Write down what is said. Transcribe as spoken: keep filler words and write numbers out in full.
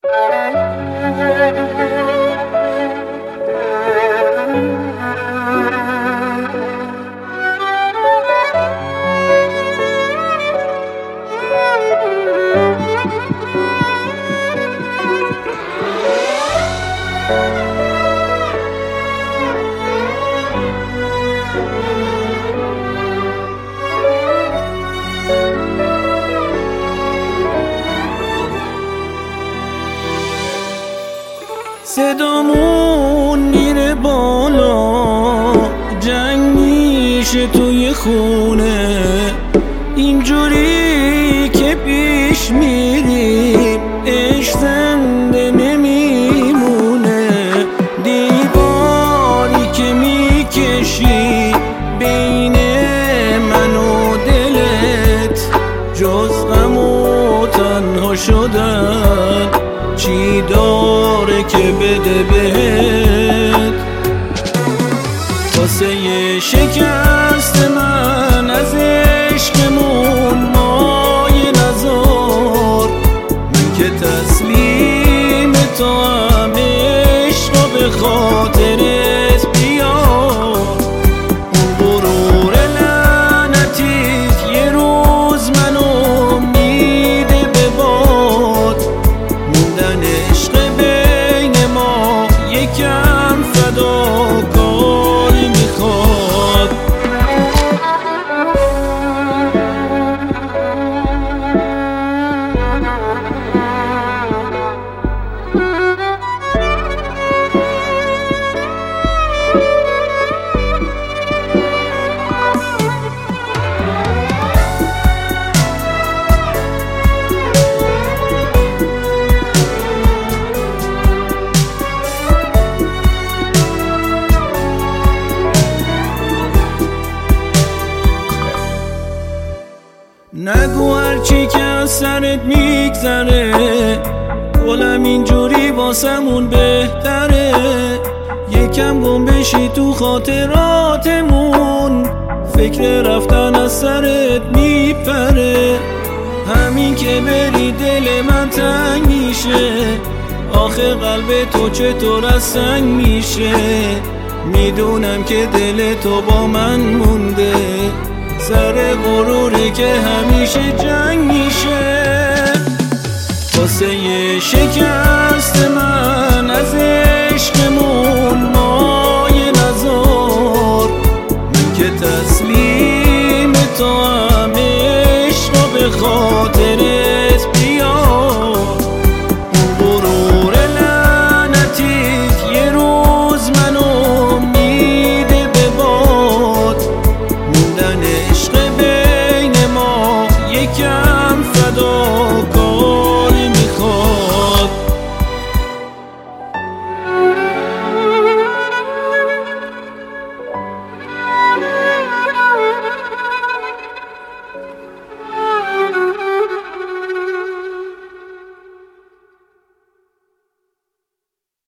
صدامون میره بالا، جنگ میشه توی خونه، اینجوری که پیش میریم عشق زنده نمیمونه. دیواری که میکشی بین من و دلت، جز غم و تنها شدن چی داره که بده بهت؟ واسه شکست من از عشقمون مایه نذار، من که تسلیم تو هم عشقا به خاطرت بیار. اون غرور لعنتیت یه روز منو میده به باد، موندن عشق بین ما یکم فداکاری میخواد. نگو هرچی که از سرت میگذره، گلم اینجوری واسمون بهتره. یکم گم بشی تو خاطراتمون، فکر رفتن از سرت میپره. همین که بری دل من تنگ میشه، آخه قلب تو چطور از سنگ میشه؟ میدونم که دل تو با من مونده، سر غروری که همیشه جنگ میشه. واسه شکست من